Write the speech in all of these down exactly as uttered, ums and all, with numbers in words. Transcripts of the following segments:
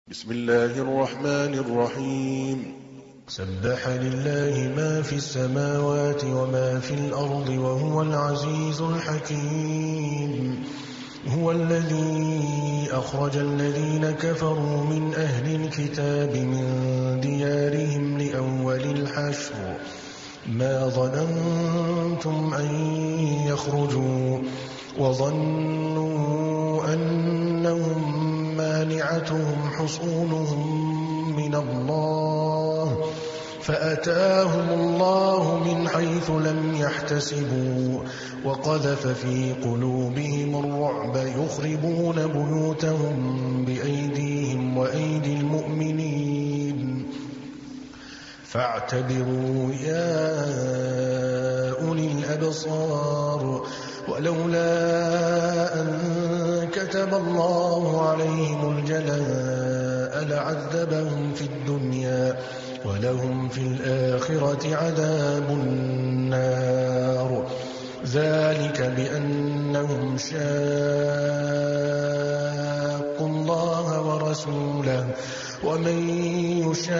بسم الله الرحمن الرحيم سبح لله ما في السماوات وما في الأرض وهو العزيز الحكيم. هو الذي أخرج الذين كفروا من أهل الكتاب من ديارهم لأول الحشر ما ظننتم أن يخرجوا وظنوا أنهم مانعتهم حصونهم من الله فأتاهم الله من حيث لم يحتسبوا وقذف في قلوبهم الرعب يخربون بيوتهم بأيديهم وأيدي المؤمنين فاعتبروا يا أولي الأبصار ولولا أن كتب الله عليهم الجلاء لعذبهم في الدنيا ولهم في الآخرة عذاب النار ذلك بأنهم شاقوا الله ورسوله ومن يشاق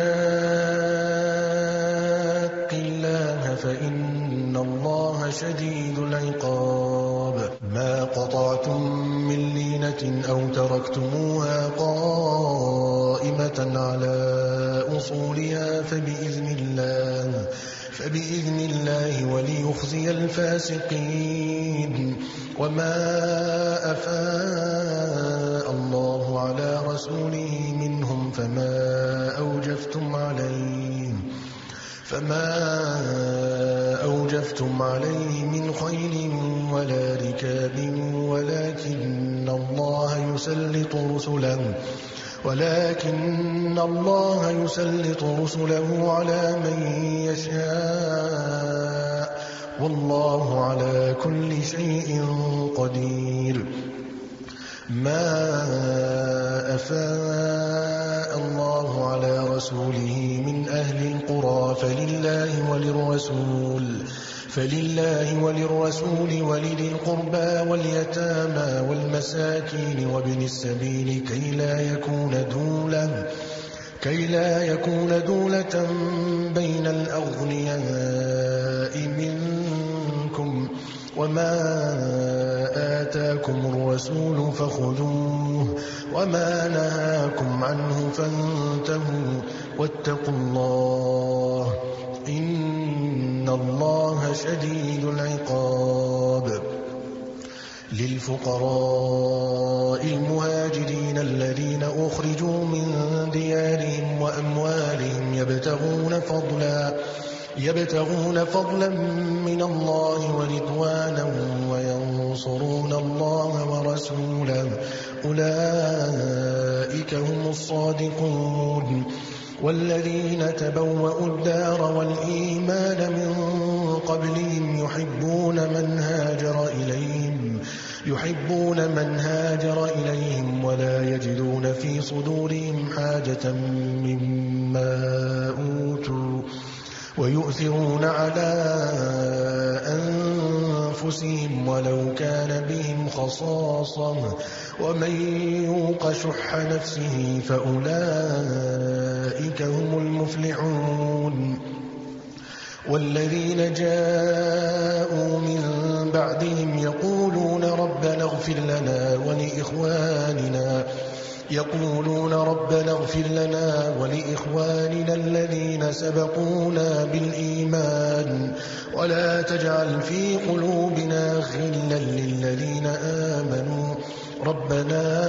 الله فإن الله شديد العقاب. ما قطعتم من لينة أو تركتموها قائمة على أصولها فبإذن الله فبإذن الله وليخزي الفاسقين. وما أفاء الله على رسوله منهم فما أوجفتم عليه فما أوجفتم عليه من خيل ولا ركاب ولكن الله يسلط رسله ولكن الله يسلط رسله على من يشاء والله على كل شيء قدير. ما أفاء الله على رسوله من أهل القرى فلله وللرسول فلله وللرسول ولذي القربى واليتامى والمساكين وابن السبيل كي لا يكون دولة كي لا يكون دولة بين الأغنياء منكم وما آتاكم الرسول فخذوه وما نهاكم عنه فانتهوا واتقوا الله إن الله شديد العقاب. للفقراء المهاجرين الذين أخرجوا من ديارهم وأموالهم يبتغون فضلا يبتغون فضلا من الله ورضوانا وينصرون الله ورسوله أولئك هم الصادقون. والذين تبوأوا الدار والإيمان من قبلهم يحبون من هاجر إليهم يحبون من هاجر إليهم ولا يجدون في صدورهم حاجة مما أوتوا ويؤثرون على أنفسهم ولو كان بهم خصاصة ومن يوق شح نفسه فأولئك هم المفلحون. والذين جاءوا من بعدهم يقولون ربنا اغفر لنا ولإخواننا يقولون ربنا اغفر لنا ولإخواننا الذين سبقونا بالإيمان ولا تجعل في قلوبنا غلا للذين آمنوا ربنا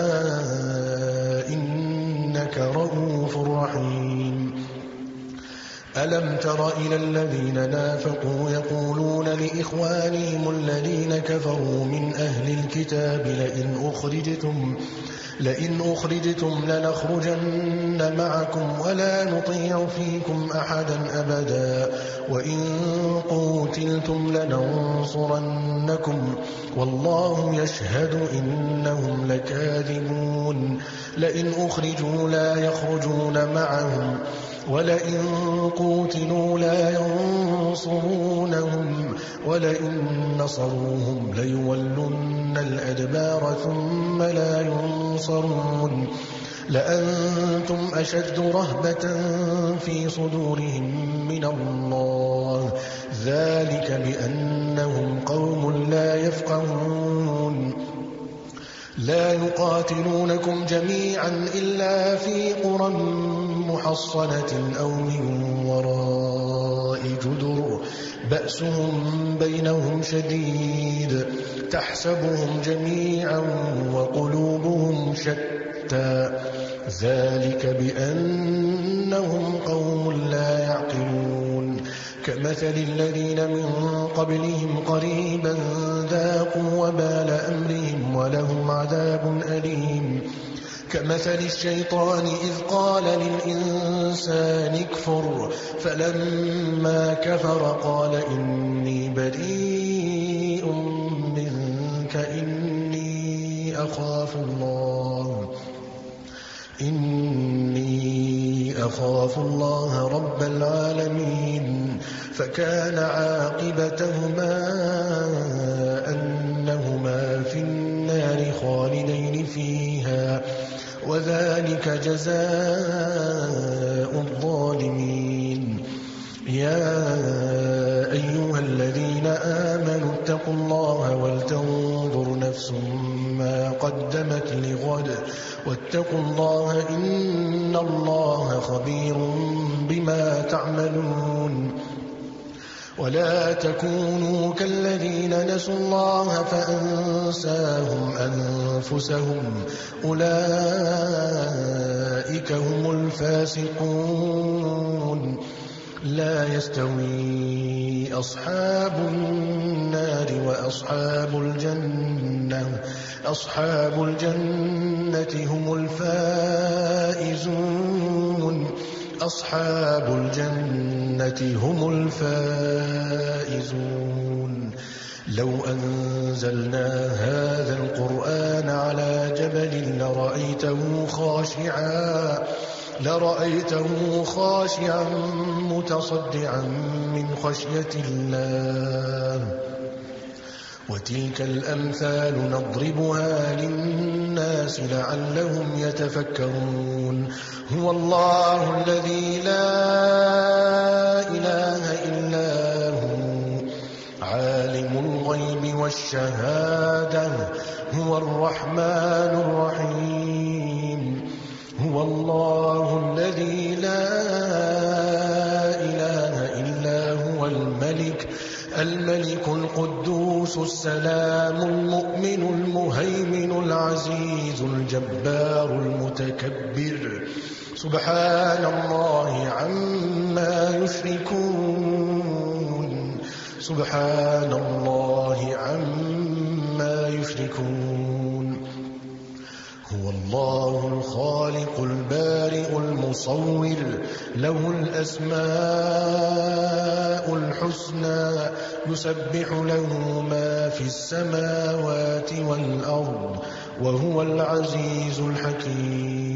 إنك رؤوف رحيم. ألم تر إلى الذين نافقوا يقولون لإخوانهم الذين كفروا من أهل الكتاب لئن أخرجتم لئن أخرجتم لنخرجن معكم ولا نطيع فيكم أحدا أبدا وإن قوتلتم لننصرنكم والله يشهد إنهم لكاذبون. لئن أخرجوا لا يخرجون معهم ولئن قوتلوا لا ينصرونهم ولئن نصروهم ليولن الأدبار ثم لا ينصرون لأنتم أشد رهبة في صدورهم من الله، ذلك بأنهم قوم لا يفقهون. لا يقاتلونكم جميعا إلا في قرى محصنة أو من وراء جدر بأسهم بينهم شديد تحسبهم جميعا وقلوبهم شتى، ذلك بأنهم قوم لا يعقلون. كمثل الذين من قبلهم قريبا ذاقوا وبال أمرهم ولهم عذاب أليم. كمثل الشيطان إذ قال للإنسان اكفر فلما كفر قال إني بريء منك إني أخاف الله إني أخاف الله رب العالمين. فكان عاقبتهما أنهما في النار خالدين فيها، وذلك جزاء الظالمين. يا أيها الذين آمنوا اتقوا الله ولتنظر نفس ما قدمت لغد واتقوا الله إن الله خبير بما تعملون. ولا تكونوا كالذين نسوا الله فأنساهم أنفسهم أولئك هم الفاسقون. لا يستوي أصحاب النار وأصحاب الجنة أصحاب الجنة هم الفائزون أصحاب الجنة هم الفائزون. لو أنزلنا هذا القرآن على جبل لرأيته خاشعا لرأيته خاشعا متصدعا من خشية الله. وتلك الأمثال نضربها للناس لعلهم يتفكرون. هو الله الذي لا إله إلا هو عالم الغيب والشهادة هو الرحمن الرحيم. هو الله الذي لا إله إلا هو الملك الملك القدوس السلام المؤمن المهيمن العزيز الجبار المتكبر. سبحان الله عما يشركون سبحان الله عما يشركون. هو الله الخالق البارئ المصور له الأسماء الحسنى يسبح له ما في السماوات والأرض وهو العزيز الحكيم.